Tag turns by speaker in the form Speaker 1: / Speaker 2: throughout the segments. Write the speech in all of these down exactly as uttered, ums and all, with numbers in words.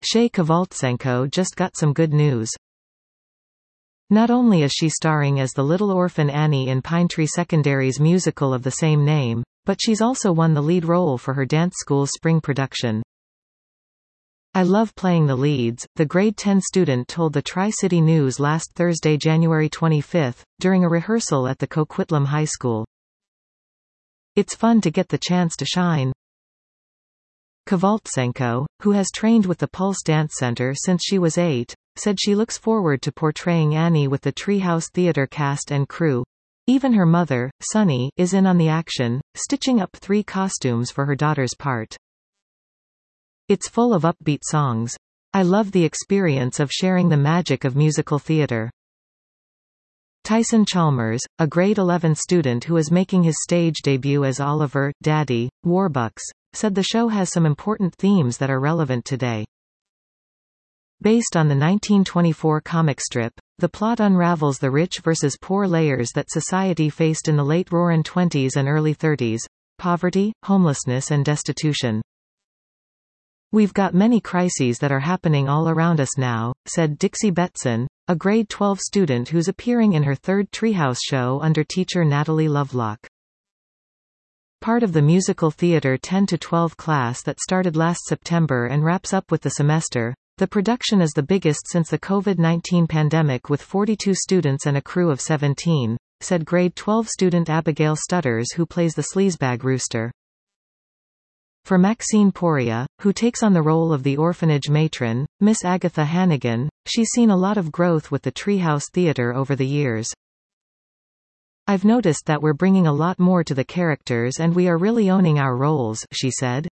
Speaker 1: Shea Kovaltsenko just got some good news. Not only is she starring as the little orphan Annie in Pine Tree Secondary's musical of the same name, but she's also won the lead role for her dance school's spring production. "I love playing the leads," the grade ten student told the Tri-City News last Thursday, January twenty-fifth, during a rehearsal at the Coquitlam High School. "It's fun to get the chance to shine." Kovaltsenko, who has trained with the Pulse Dance Center since she was eight, said she looks forward to portraying Annie with the Treehouse Theater cast and crew. Even her mother, Sunny, is in on the action, stitching up three costumes for her daughter's part. "It's full of upbeat songs. I love the experience of sharing the magic of musical theater." Tyson Chalmers, a grade eleven student who is making his stage debut as Oliver, Daddy, Warbucks, said the show has some important themes that are relevant today. Based on the nineteen twenty-four comic strip, the plot unravels the rich versus poor layers that society faced in the late Roaring Twenties and early Thirties: poverty, homelessness and destitution. "We've got many crises that are happening all around us now," said Dixie Betson, a grade twelve student who's appearing in her third Treehouse show under teacher Natalie Lovelock. Part of the musical theater ten to twelve class that started last September and wraps up with the semester, the production is the biggest since the COVID nineteen pandemic with forty-two students and a crew of seventeen, said grade twelve student Abigail Stutters, who plays the sleazebag rooster. For Maxine Poria, who takes on the role of the orphanage matron, Miss Agatha Hannigan, she's seen a lot of growth with the Treehouse Theater over the years. "I've noticed that we're bringing a lot more to the characters and we are really owning our roles," she said.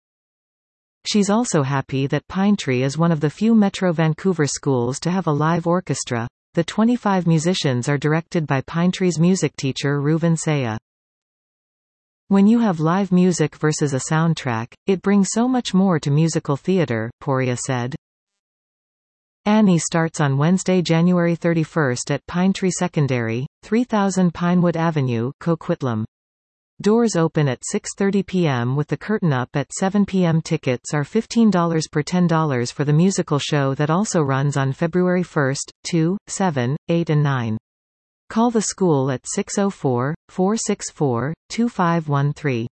Speaker 1: She's also happy that Pine Tree is one of the few Metro Vancouver schools to have a live orchestra. The twenty-five musicians are directed by Pine Tree's music teacher Reuven Saya. "When you have live music versus a soundtrack, it brings so much more to musical theater," Poria said. Annie starts on Wednesday, January thirty-first at Pine Tree Secondary, three thousand Pinewood Avenue, Coquitlam. Doors open at six thirty p m with the curtain up at seven p m Tickets are fifteen dollars per ten dollars for the musical show that also runs on February first, two, seven, eight and nine. Call the school at six oh four, four six four, two five one three.